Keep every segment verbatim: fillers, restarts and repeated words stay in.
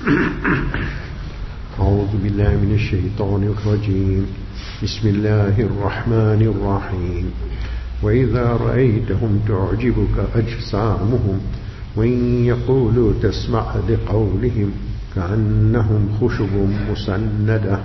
أعوذ بالله من الشيطان الرجيم بسم الله الرحمن الرحيم وإذا رأيتهم تعجبك أجسامهم وإن يقولوا تسمع لقولهم كأنهم خشب مسندة.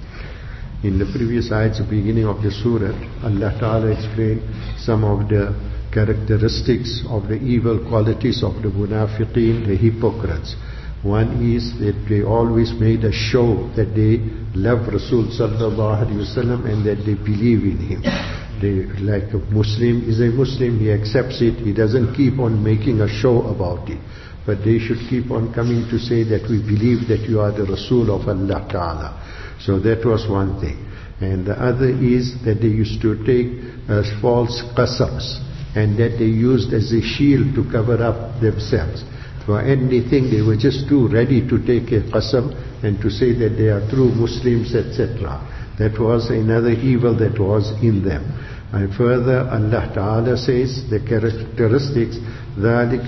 In the previous ayats, the beginning of the surah, Allah Ta'ala explained some of the characteristics of the evil qualities of the munafiqeen, the hypocrites. One is that they always made a show that they love Rasul Sallallahu Alaihi Wasallam and that they believe in him. They, like a Muslim is a Muslim, he accepts it, he doesn't keep on making a show about it. But they should keep on coming to say that we believe that you are the Rasul of Allah Ta'ala. So that was one thing. And the other is that they used to take uh, false qasams, and that they used as a shield to cover up themselves. For anything, they were just too ready to take a qasam and to say that they are true Muslims, et cetera. That was another evil that was in them. And further, Allah Ta'ala says the characteristics, ذَلِكَ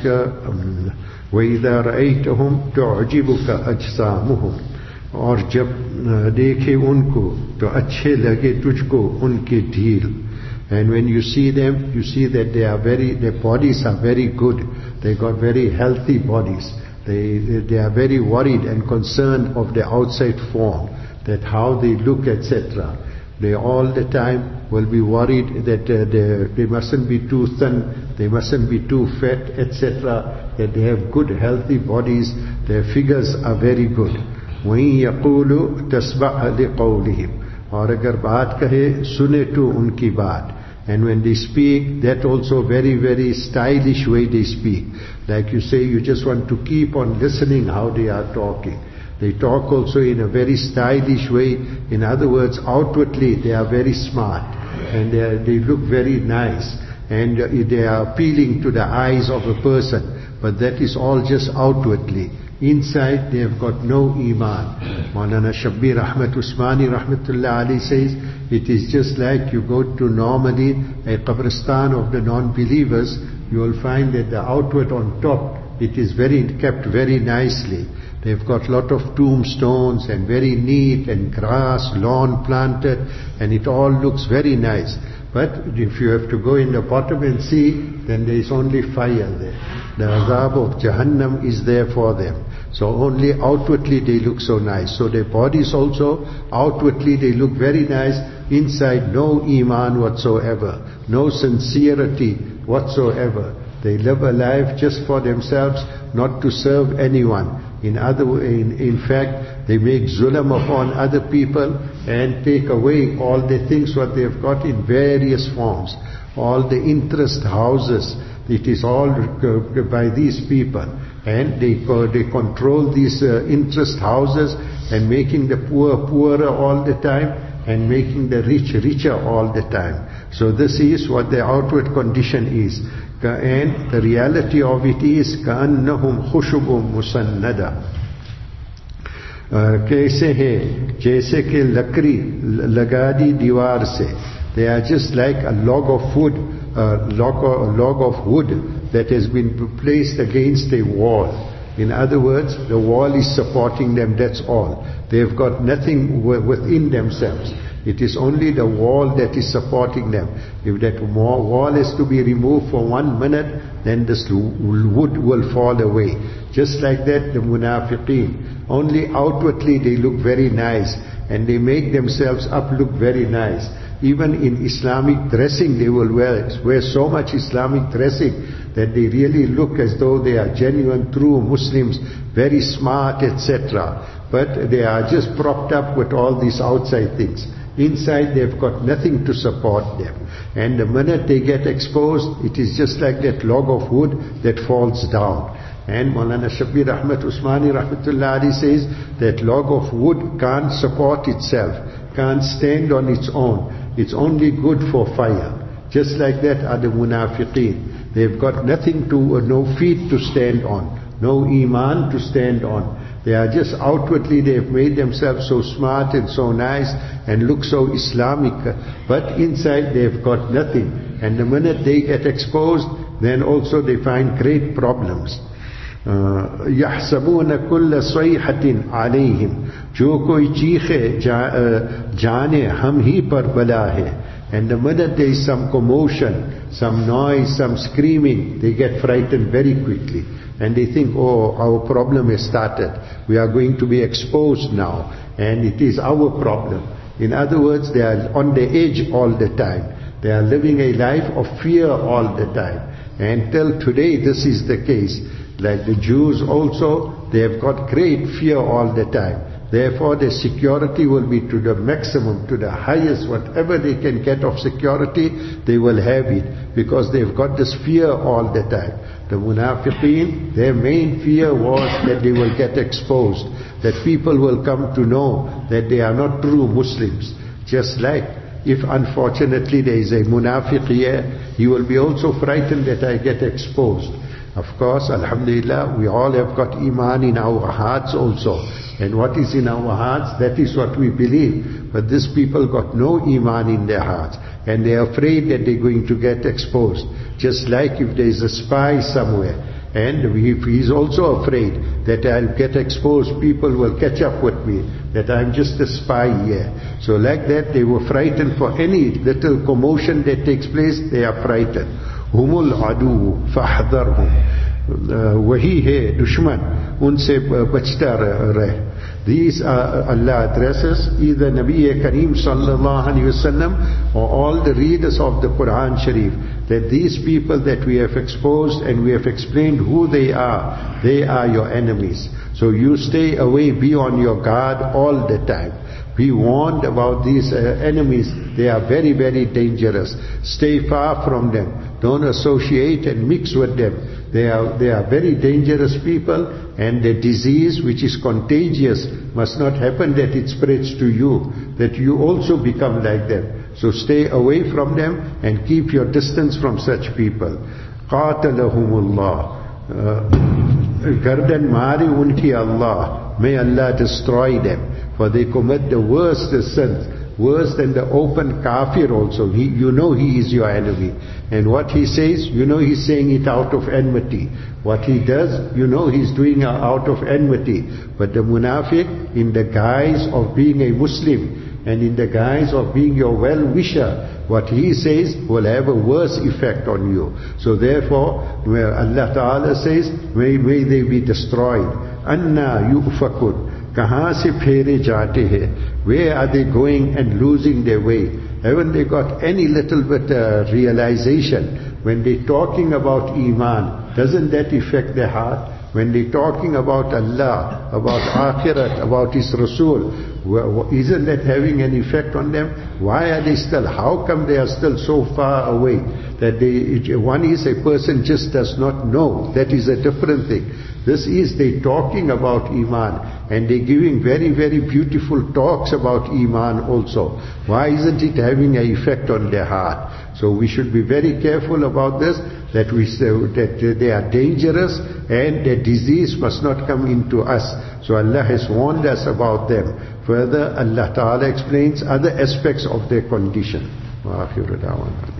وَإِذَا رَأَيْتَهُمْ تُعْجِبُكَ أَجْسَامُهُمْ. اور جب دیکھے ان کو تو اچھے لگے تجھ کو ان کے ڈھیل. And when you see them, you see that they are very, their bodies are very good. They got very healthy bodies. They, they are very worried and concerned of their outside form, that how they look, et cetera. They all the time will be worried that uh, they, they mustn't be too thin, they mustn't be too fat, et cetera. That they have good, healthy bodies. Their figures are very good. وَإِن يَقُولُوا تَسْمَعْ لِقَوْلِهِمْ. اور اگر بات کہے سنے تو ان کی بات. And when they speak, that also very, very stylish way they speak. Like you say, you just want to keep on listening how they are talking. They talk also in a very stylish way. In other words, outwardly they are very smart. And they, are, they look very nice. And uh, they are appealing to the eyes of a person. But that is all just outwardly. Inside they have got no iman. Maulana Shabbir Ahmad Usmani Rahmatullah Ali says, it is just like you go to normally a qabristan of the non-believers, you will find that the outward on top, it is very kept very nicely. They've got lot of tombstones and very neat and grass, lawn planted, and it all looks very nice. But if you have to go in the bottom and see, then there is only fire there. The azab of Jahannam is there for them. So only outwardly they look so nice. So their bodies also, outwardly they look very nice. Inside no iman whatsoever, no sincerity whatsoever. They live a life just for themselves, not to serve anyone. In other, in, in fact, they make zulam upon other people and take away all the things what they have got in various forms. All the interest houses, it is all by these people. And they, they control these uh, interest houses and making the poor poorer all the time and making the rich richer all the time. So this is what the outward condition is. And the reality of it is كَأَنَّهُمْ خُشُبٌ مُسَنَّدًا. कैसे है जैसे कि लकड़ी लगा दी दीवार से. They are just like a log of wood, a log, a log of wood that has been placed against a wall. In other words, the wall is supporting them, that's all. They have got nothing within themselves. It is only the wall that is supporting them. If that wall is to be removed for one minute, then this wood will fall away. Just like that, the munafiqeen. Only outwardly they look very nice, and they make themselves up look very nice. Even in Islamic dressing, they will wear, wear so much Islamic dressing that they really look as though they are genuine, true Muslims, very smart, et cetera. But they are just propped up with all these outside things. Inside they've got nothing to support them. And the minute they get exposed, it is just like that log of wood that falls down. And Maulana Shabbir Ahmad Usmani Rahmatullah Ali says that log of wood can't support itself, can't stand on its own. It's only good for fire. Just like that are the munafiqeen. They've got nothing to, uh, no feet to stand on, no iman to stand on. They are just outwardly, they have made themselves so smart and so nice and look so Islamic. But inside they have got nothing. And the minute they get exposed, then also they find great problems. यहसबून कुल्ल सैहतिन अलैहिम, जो कोई चीखे जा, जाने हम ही पर बला है. And the minute there is some commotion, some noise, some screaming, they get frightened very quickly. And they think, oh, our problem has started. We are going to be exposed now. And it is our problem. In other words, they are on the edge all the time. They are living a life of fear all the time. And till today, this is the case. Like the Jews also, they have got great fear all the time. Therefore, their security will be to the maximum, to the highest. Whatever they can get of security, they will have it. Because they've got this fear all the time. The munafiqeen, their main fear was that they will get exposed. That people will come to know that they are not true Muslims. Just like if unfortunately there is a munafiq here, he will be also frightened that I get exposed. Of course, alhamdulillah, we all have got iman in our hearts also. And what is in our hearts, that is what we believe. But these people got no iman in their hearts. And they are afraid that they're going to get exposed. Just like if there is a spy somewhere. And if he is also afraid that I'll get exposed, people will catch up with me, that I'm just a spy here. So like that, they were frightened for any little commotion that takes place, they are frightened. Humul adu fahdharhum. वही है दुश्मन, उनसे बचता रहे. These are Allah addresses either Nabi Kareem sallallahu alaihi wasallam or all the readers of the Quran Sharif, that these people that we have exposed and we have explained who they are, they are your enemies. So you stay away, be on your guard all the time. Be warned about these uh, enemies. They are very, very dangerous. Stay far from them. Don't associate and mix with them. They are, they are very dangerous people, and the disease which is contagious must not happen that it spreads to you, that you also become like them. So stay away from them and keep your distance from such people. Qatalahumullah. Gardan mari unki Allah. May Allah destroy them. For they commit the worst sins, worse than the open kafir also. He, you know he is your enemy. And what he says, you know he's saying it out of enmity. What he does, you know he's doing it out of enmity. But the munafiq, in the guise of being a Muslim, and in the guise of being your well-wisher, what he says will have a worse effect on you. So therefore, where Allah Ta'ala says, may, may they be destroyed. Anna yufakun. Kahan se phere jaate hai? Where are they going and losing their way? Haven't they got any little bit uh, realization? When they're talking about Iman, doesn't that affect their heart? When they're talking about Allah, about Akhirat, about His Rasul, isn't that having an effect on them? Why are they still, how come they are still so far away? That they, one is a person just does not know. That is a different thing. This is they talking about Iman, and they giving very, very beautiful talks about Iman also. Why isn't it having an effect on their heart? So we should be very careful about this, that we say that they are dangerous and their disease must not come into us. So Allah has warned us about them. Further, Allah Ta'ala explains other aspects of their condition. Wa akhiru da'wana.